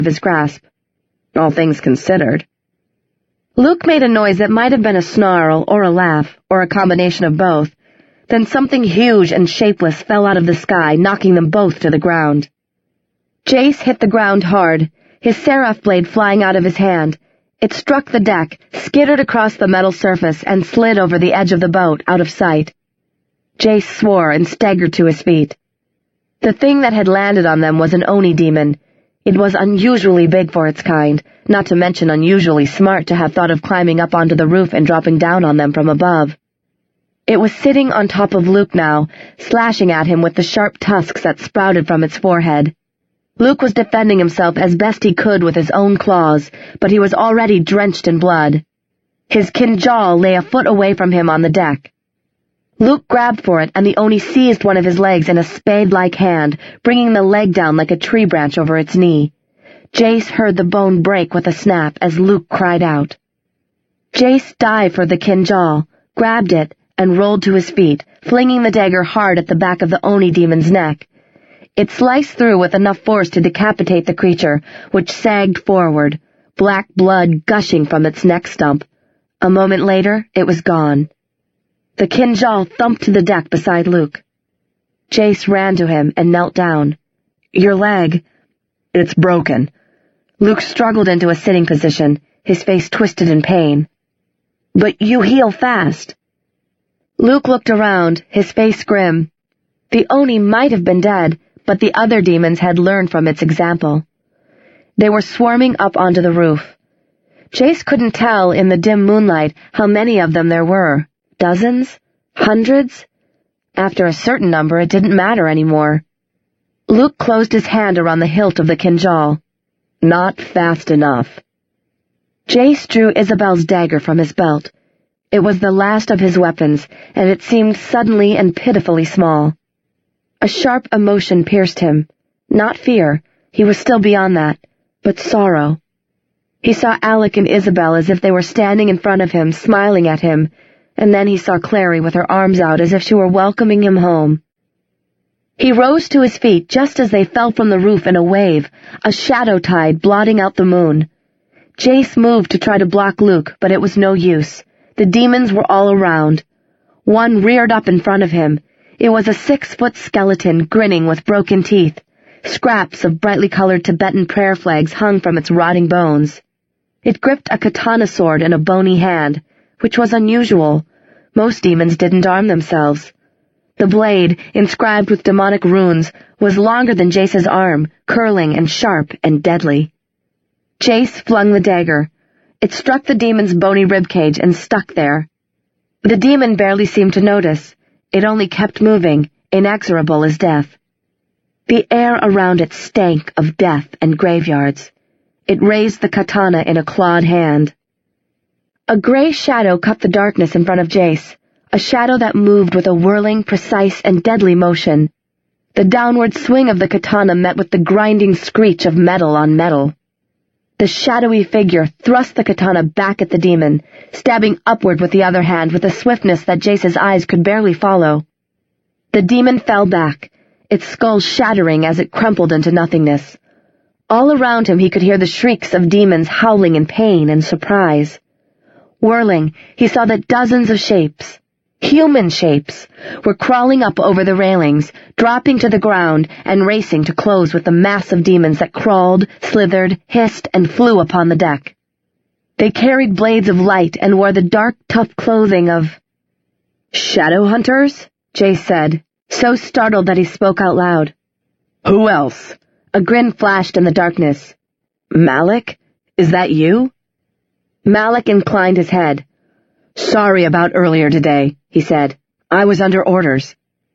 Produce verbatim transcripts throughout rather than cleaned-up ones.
of his grasp. All things considered. Luke made a noise that might have been a snarl or a laugh, or a combination of both. Then something huge and shapeless fell out of the sky, knocking them both to the ground. Jace hit the ground hard, his seraph blade flying out of his hand. It struck the deck, skittered across the metal surface, and slid over the edge of the boat, out of sight. Jace swore and staggered to his feet. The thing that had landed on them was an Oni demon. It was unusually big for its kind, not to mention unusually smart to have thought of climbing up onto the roof and dropping down on them from above. It was sitting on top of Luke now, slashing at him with the sharp tusks that sprouted from its forehead. Luke was defending himself as best he could with his own claws, but he was already drenched in blood. His kinjal lay a foot away from him on the deck. Luke grabbed for it, and the Oni seized one of his legs in a spade-like hand, bringing the leg down like a tree branch over its knee. Jace heard the bone break with a snap as Luke cried out. Jace dived for the kinjal, grabbed it, and rolled to his feet, flinging the dagger hard at the back of the Oni demon's neck. It sliced through with enough force to decapitate the creature, which sagged forward, black blood gushing from its neck stump. A moment later, it was gone. The kinjal thumped to the deck beside Luke. Jace ran to him and knelt down. "Your leg." "It's broken." Luke struggled into a sitting position, his face twisted in pain. "But you heal fast." Luke looked around, his face grim. The Oni might have been dead, but the other demons had learned from its example. They were swarming up onto the roof. Jace couldn't tell in the dim moonlight how many of them there were. Dozens? Hundreds? After a certain number, it didn't matter anymore. Luke closed his hand around the hilt of the kinjal. "Not fast enough." Jace drew Isabel's dagger from his belt. It was the last of his weapons, and it seemed suddenly and pitifully small. A sharp emotion pierced him. Not fear, he was still beyond that, but sorrow. He saw Alec and Isabel as if they were standing in front of him, smiling at him, and then he saw Clary with her arms out as if she were welcoming him home. He rose to his feet just as they fell from the roof in a wave, a shadow tide blotting out the moon. Jace moved to try to block Luke, but it was no use. The demons were all around. One reared up in front of him. It was a six-foot skeleton grinning with broken teeth. Scraps of brightly colored Tibetan prayer flags hung from its rotting bones. It gripped a katana sword in a bony hand, which was unusual. Most demons didn't arm themselves. The blade, inscribed with demonic runes, was longer than Jace's arm, curling and sharp and deadly. Jace flung the dagger. It struck the demon's bony ribcage and stuck there. The demon barely seemed to notice. It only kept moving, inexorable as death. The air around it stank of death and graveyards. It raised the katana in a clawed hand. A gray shadow cut the darkness in front of Jace, a shadow that moved with a whirling, precise, and deadly motion. The downward swing of the katana met with the grinding screech of metal on metal. The shadowy figure thrust the katana back at the demon, stabbing upward with the other hand with a swiftness that Jace's eyes could barely follow. The demon fell back, its skull shattering as it crumpled into nothingness. All around him he could hear the shrieks of demons howling in pain and surprise. Whirling, he saw that dozens of shapes, human shapes, were crawling up over the railings, dropping to the ground, and racing to close with the mass of demons that crawled, slithered, hissed, and flew upon the deck. They carried blades of light and wore the dark, tough clothing of... "Shadow hunters?" Jace said, so startled that he spoke out loud. "Who else?" A grin flashed in the darkness. "Malik? Is that you?" Malik inclined his head. "Sorry about earlier today," he said. "I was under orders."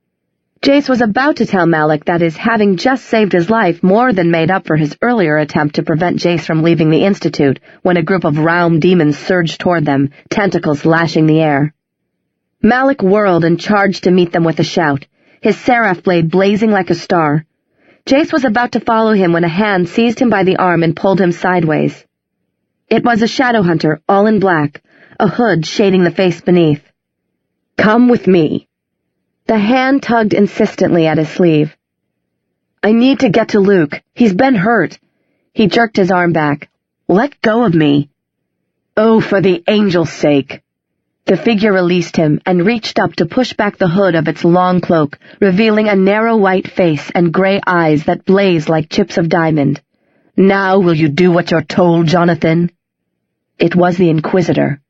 Jace was about to tell Malik that his having just saved his life more than made up for his earlier attempt to prevent Jace from leaving the Institute when a group of Raum demons surged toward them, tentacles lashing the air. Malik whirled and charged to meet them with a shout, his seraph blade blazing like a star. Jace was about to follow him when a hand seized him by the arm and pulled him sideways. It was a shadow hunter, all in black, a hood shading the face beneath. "Come with me." The hand tugged insistently at his sleeve. "I need to get to Luke. He's been hurt." He jerked his arm back. "Let go of me." "Oh, for the angel's sake." The figure released him and reached up to push back the hood of its long cloak, revealing a narrow white face and gray eyes that blazed like chips of diamond. "Now will you do what you're told, Jonathan?" It was the Inquisitor.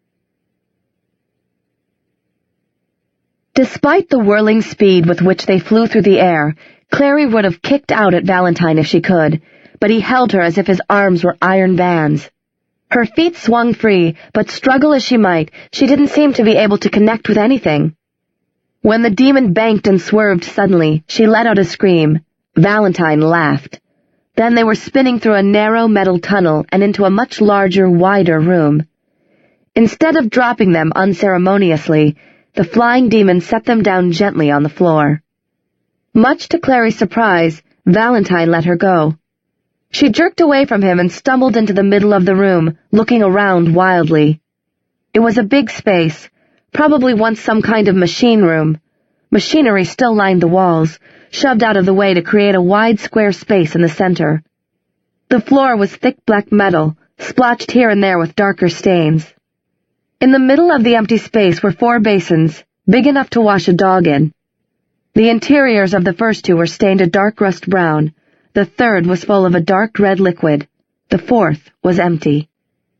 Despite the whirling speed with which they flew through the air, Clary would have kicked out at Valentine if she could, but he held her as if his arms were iron bands. Her feet swung free, but struggle as she might, she didn't seem to be able to connect with anything. When the demon banked and swerved suddenly, she let out a scream. Valentine laughed. Then they were spinning through a narrow metal tunnel and into a much larger, wider room. Instead of dropping them unceremoniously, the flying demon set them down gently on the floor. Much to Clary's surprise, Valentine let her go. She jerked away from him and stumbled into the middle of the room, looking around wildly. It was a big space, probably once some kind of machine room. Machinery still lined the walls, shoved out of the way to create a wide square space in the center. The floor was thick black metal, splotched here and there with darker stains. In the middle of the empty space were four basins, big enough to wash a dog in. The interiors of the first two were stained a dark rust brown. The third was full of a dark red liquid. The fourth was empty.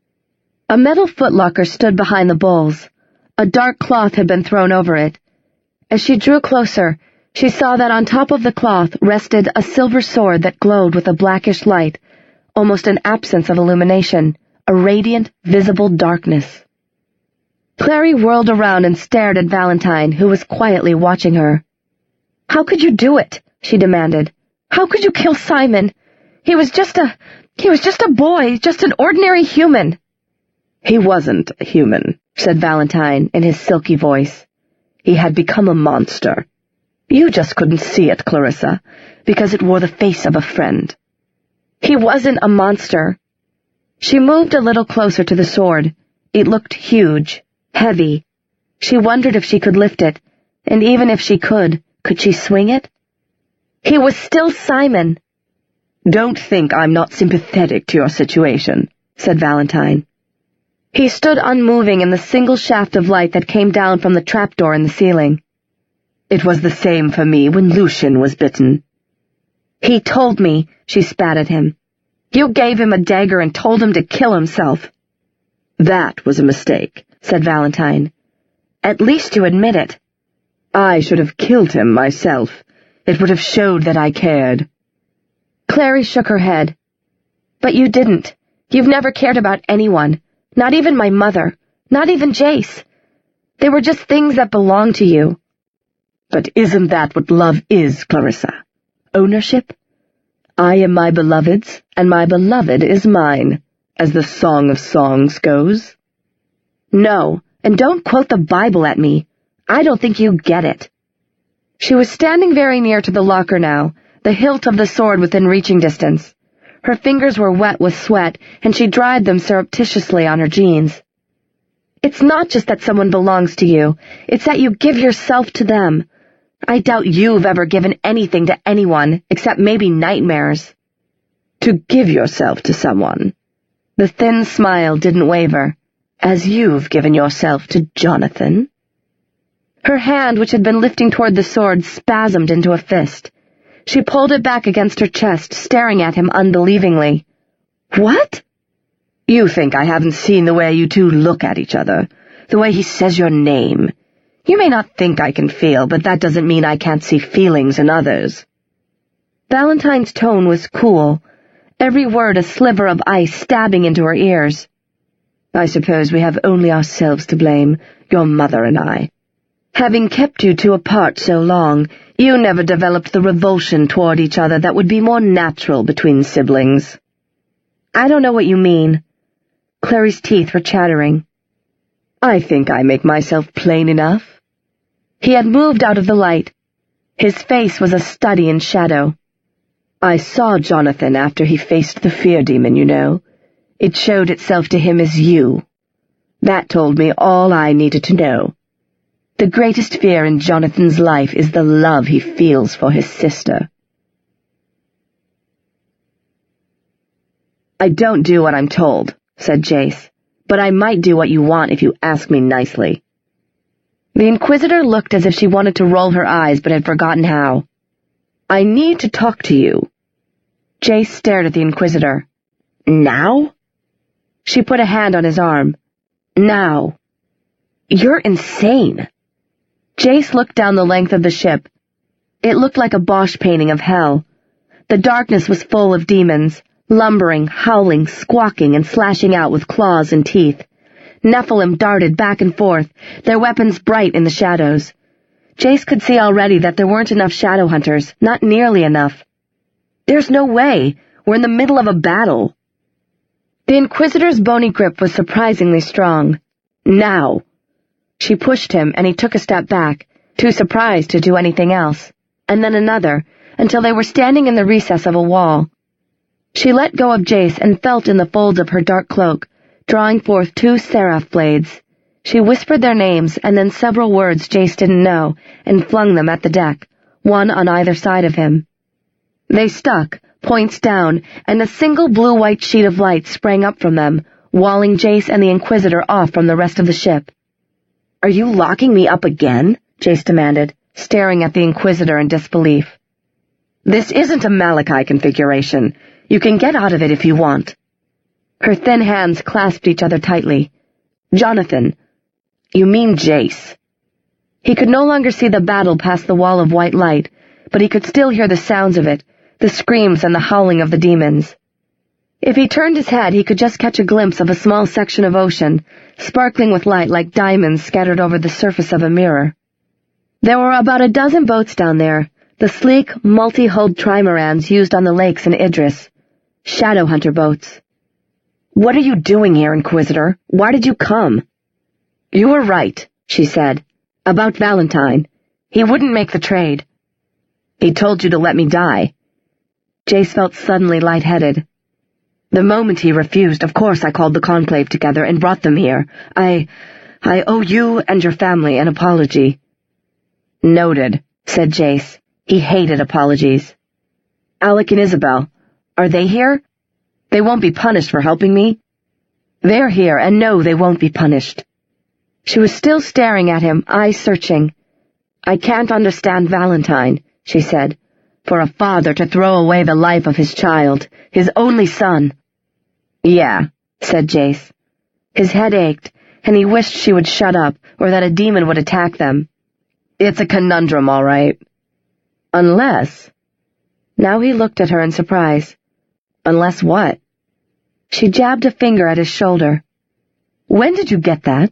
A metal footlocker stood behind the bowls. A dark cloth had been thrown over it. As she drew closer, she saw that on top of the cloth rested a silver sword that glowed with a blackish light, almost an absence of illumination, a radiant, visible darkness. Clary whirled around and stared at Valentine, who was quietly watching her. "How could you do it?" she demanded. "How could you kill Simon? He was just a... he was just a boy, just an ordinary human." "He wasn't a human," said Valentine in his silky voice. "He had become a monster. You just couldn't see it, Clarissa, because it wore the face of a friend." "He wasn't a monster." She moved a little closer to the sword. It looked huge, heavy. She wondered if she could lift it, and even if she could, could she swing it? He was still Simon. "Don't think I'm not sympathetic to your situation," said Valentine. He stood unmoving in the single shaft of light that came down from the trapdoor in the ceiling. "It was the same for me when Lucian was bitten." "He told me," she spat at him. "You gave him a dagger and told him to kill himself." "That was a mistake," said Valentine. "At least you admit it." "I should have killed him myself. It would have showed that I cared." Clary shook her head. "But you didn't. You've never cared about anyone, not even my mother, not even Jace. They were just things that belonged to you." "But isn't that what love is, Clarissa? Ownership? I am my beloved's, and my beloved is mine, as the Song of Songs goes." "No, and don't quote the Bible at me. I don't think you get it." She was standing very near to the locker now, the hilt of the sword within reaching distance. Her fingers were wet with sweat, and she dried them surreptitiously on her jeans. "It's not just that someone belongs to you, it's that you give yourself to them. I doubt you've ever given anything to anyone, except maybe nightmares." "To give yourself to someone?" The thin smile didn't waver. "As you've given yourself to Jonathan?" Her hand, which had been lifting toward the sword, spasmed into a fist. She pulled it back against her chest, staring at him unbelievingly. "What?" "You think I haven't seen the way you two look at each other, the way he says your name. You may not think I can feel, but that doesn't mean I can't see feelings in others." Valentine's tone was cool, every word a sliver of ice stabbing into her ears. "I suppose we have only ourselves to blame, your mother and I. Having kept you two apart so long, you never developed the revulsion toward each other that would be more natural between siblings." "I don't know what you mean." Clary's teeth were chattering. "I think I make myself plain enough." He had moved out of the light. His face was a study in shadow. "I saw Jonathan after he faced the fear demon, you know. It showed itself to him as you. That told me all I needed to know. The greatest fear in Jonathan's life is the love he feels for his sister." I don't do what I'm told, said Jace, but I might do what you want if you ask me nicely. The Inquisitor looked as if she wanted to roll her eyes but had forgotten how. I need to talk to you. Jace stared at the Inquisitor. Now? She put a hand on his arm. Now. You're insane. Jace looked down the length of the ship. It looked like a Bosch painting of hell. The darkness was full of demons, lumbering, howling, squawking, and slashing out with claws and teeth. Nephilim darted back and forth, their weapons bright in the shadows. Jace could see already that there weren't enough shadow hunters, not nearly enough. There's no way. We're in the middle of a battle. The Inquisitor's bony grip was surprisingly strong. Now. She pushed him, and he took a step back, too surprised to do anything else, and then another, until they were standing in the recess of a wall. She let go of Jace and felt in the folds of her dark cloak, drawing forth two seraph blades. She whispered their names and then several words Jace didn't know, and flung them at the deck, one on either side of him. They stuck, points down, and a single blue-white sheet of light sprang up from them, walling Jace and the Inquisitor off from the rest of the ship. Are you locking me up again? Jace demanded, staring at the Inquisitor in disbelief. This isn't a Malachi configuration. You can get out of it if you want. Her thin hands clasped each other tightly. Jonathan. You mean Jace. He could no longer see the battle past the wall of white light, but he could still hear the sounds of it, the screams and the howling of the demons. If he turned his head, he could just catch a glimpse of a small section of ocean, sparkling with light like diamonds scattered over the surface of a mirror. There were about a dozen boats down there, the sleek, multi-hulled trimarans used on the lakes in Idris. Shadow hunter boats. What are you doing here, Inquisitor? Why did you come? You were right, she said. About Valentine. He wouldn't make the trade. He told you to let me die. Jace felt suddenly lightheaded. The moment he refused, of course I called the Conclave together and brought them here. I... I owe you and your family an apology. Noted, said Jace. He hated apologies. Alec and Isabel, are they here? They won't be punished for helping me. They're here, and no, they won't be punished. She was still staring at him, eyes searching. I can't understand Valentine, she said, for a father to throw away the life of his child, his only son. Yeah, said Jace. His head ached, and he wished she would shut up, or that a demon would attack them. It's a conundrum, all right. Unless... Now he looked at her in surprise. Unless what? She jabbed a finger at his shoulder. When did you get that?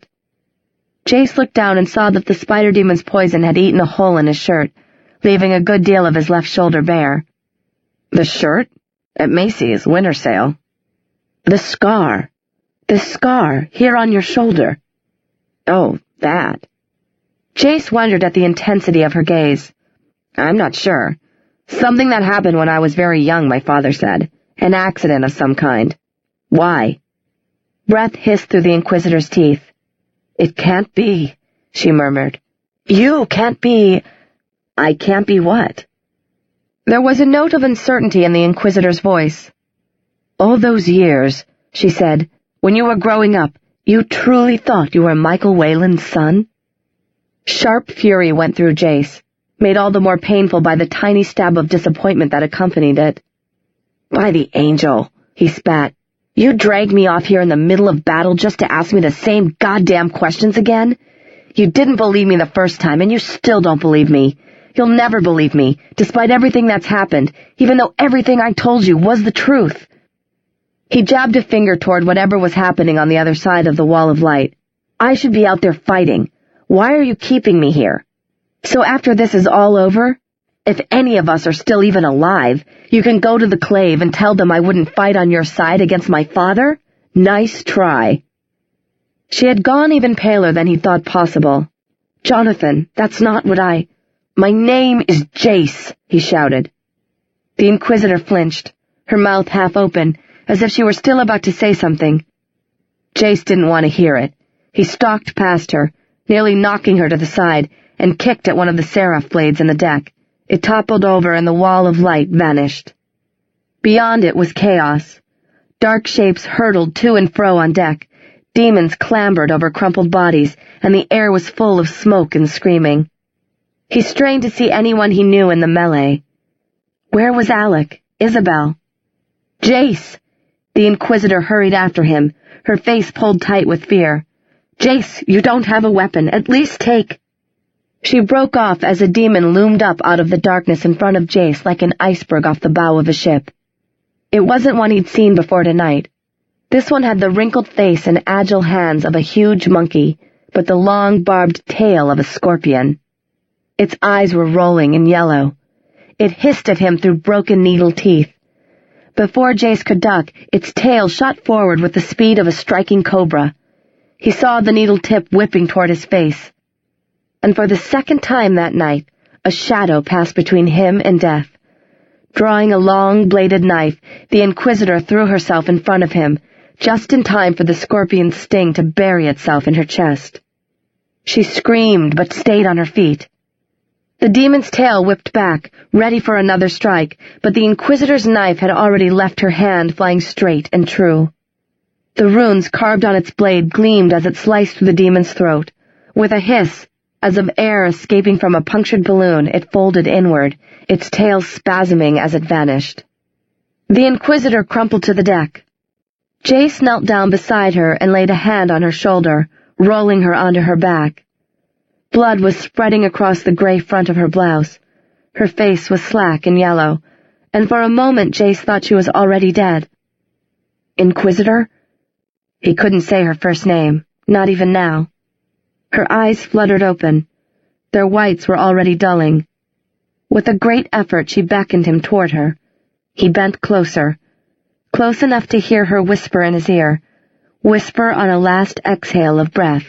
Jace looked down and saw that the spider demon's poison had eaten a hole in his shirt, leaving a good deal of his left shoulder bare. The shirt? At Macy's, winter sale. The scar. The scar, here on your shoulder. Oh, that. Jace wondered at the intensity of her gaze. I'm not sure. Something that happened when I was very young, my father said. An accident of some kind. Why? Breath hissed through the Inquisitor's teeth. It can't be, she murmured. You can't be... I can't be what? There was a note of uncertainty in the Inquisitor's voice. All those years, she said, when you were growing up, you truly thought you were Michael Whalen's son? Sharp fury went through Jace, made all the more painful by the tiny stab of disappointment that accompanied it. By the angel, he spat. You dragged me off here in the middle of battle just to ask me the same goddamn questions again? You didn't believe me the first time, and you still don't believe me. You'll never believe me, despite everything that's happened, even though everything I told you was the truth. He jabbed a finger toward whatever was happening on the other side of the wall of light. I should be out there fighting. Why are you keeping me here? So after this is all over, if any of us are still even alive, you can go to the Clave and tell them I wouldn't fight on your side against my father? Nice try. She had gone even paler than he thought possible. Jonathan, that's not what I... My name is Jace, he shouted. The Inquisitor flinched, her mouth half open, as if she were still about to say something. Jace didn't want to hear it. He stalked past her, nearly knocking her to the side, and kicked at one of the seraph blades in the deck. It toppled over and the wall of light vanished. Beyond it was chaos. Dark shapes hurtled to and fro on deck. Demons clambered over crumpled bodies, and the air was full of smoke and screaming. He strained to see anyone he knew in the melee. Where was Alec? Isabel? Jace! The Inquisitor hurried after him, her face pulled tight with fear. Jace, you don't have a weapon. At least take... She broke off as a demon loomed up out of the darkness in front of Jace like an iceberg off the bow of a ship. It wasn't one he'd seen before tonight. This one had the wrinkled face and agile hands of a huge monkey, but the long, barbed tail of a scorpion. Its eyes were rolling and yellow. It hissed at him through broken needle teeth. Before Jace could duck, its tail shot forward with the speed of a striking cobra. He saw the needle tip whipping toward his face. And for the second time that night, a shadow passed between him and death. Drawing a long, bladed knife, the Inquisitor threw herself in front of him, just in time for the scorpion's sting to bury itself in her chest. She screamed, but stayed on her feet. The demon's tail whipped back, ready for another strike, but the Inquisitor's knife had already left her hand, flying straight and true. The runes carved on its blade gleamed as it sliced through the demon's throat. With a hiss, as of air escaping from a punctured balloon, it folded inward, its tail spasming as it vanished. The Inquisitor crumpled to the deck. Jace knelt down beside her and laid a hand on her shoulder, rolling her onto her back. Blood was spreading across the gray front of her blouse. Her face was slack and yellow, and for a moment Jace thought she was already dead. Inquisitor? He couldn't say her first name, not even now. Her eyes fluttered open. Their whites were already dulling. With a great effort she beckoned him toward her. He bent closer, close enough to hear her whisper in his ear, whisper on a last exhale of breath.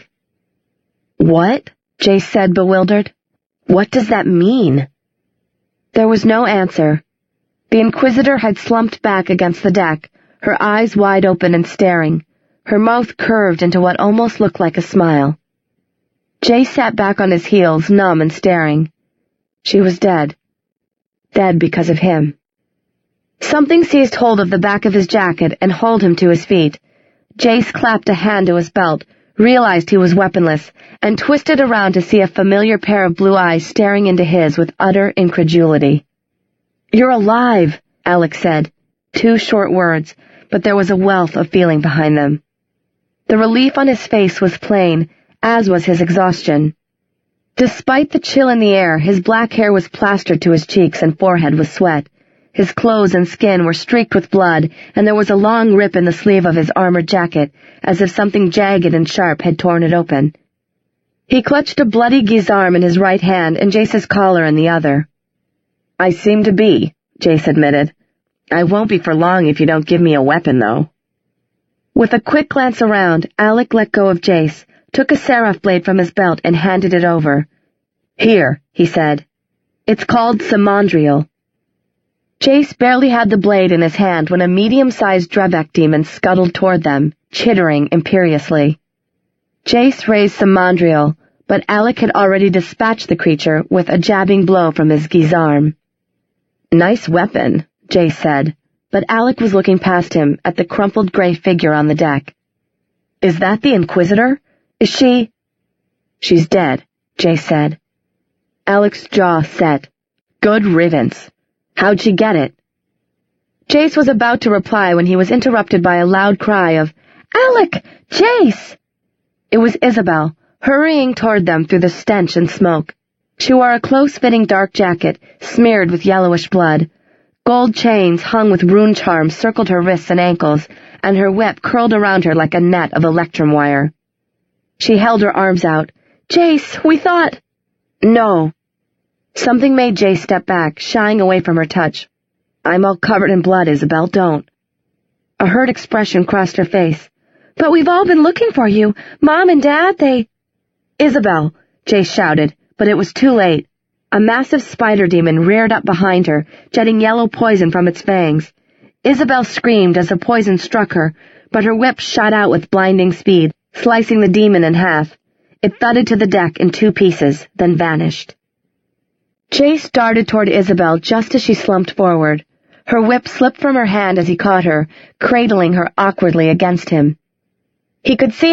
What? Jace said, bewildered. What does that mean? There was no answer. The Inquisitor had slumped back against the deck, her eyes wide open and staring, her mouth curved into what almost looked like a smile. Jace sat back on his heels, numb and staring. She was dead. Dead because of him. Something seized hold of the back of his jacket and hauled him to his feet. Jace clapped a hand to his belt, realized he was weaponless, and twisted around to see a familiar pair of blue eyes staring into his with utter incredulity. You're alive, Alec said. Two short words, but there was a wealth of feeling behind them. The relief on his face was plain, as was his exhaustion. Despite the chill in the air, his black hair was plastered to his cheeks and forehead with sweat. His clothes and skin were streaked with blood, and there was a long rip in the sleeve of his armored jacket, as if something jagged and sharp had torn it open. He clutched a bloody guisarme in his right hand and Jace's collar in the other. I seem to be, Jace admitted. I won't be for long if you don't give me a weapon, though. With a quick glance around, Alec let go of Jace, took a seraph blade from his belt and handed it over. Here, he said. It's called Simondrial. Jace barely had the blade in his hand when a medium-sized Drebek demon scuttled toward them, chittering imperiously. Jace raised Simondrial, but Alec had already dispatched the creature with a jabbing blow from his guisarme. Nice weapon, Jace said, but Alec was looking past him at the crumpled gray figure on the deck. Is that the Inquisitor? Is she... She's dead, Jace said. Alec's jaw set. Good riddance. How'd she get it? Jace was about to reply when he was interrupted by a loud cry of, Alec! Jace! It was Isabel, hurrying toward them through the stench and smoke. She wore a close-fitting dark jacket, smeared with yellowish blood. Gold chains hung with rune charms circled her wrists and ankles, and her whip curled around her like a net of electrum wire. She held her arms out. Jace, we thought... No. Something made Jace step back, shying away from her touch. I'm all covered in blood, Isabel, don't. A hurt expression crossed her face. But we've all been looking for you. Mom and Dad, they... Isabel, Jace shouted, but it was too late. A massive spider demon reared up behind her, jetting yellow poison from its fangs. Isabel screamed as the poison struck her, but her whip shot out with blinding speed, slicing the demon in half. It thudded to the deck in two pieces, then vanished. Jace darted toward Isabel just as she slumped forward. Her whip slipped from her hand as he caught her, cradling her awkwardly against him. He could see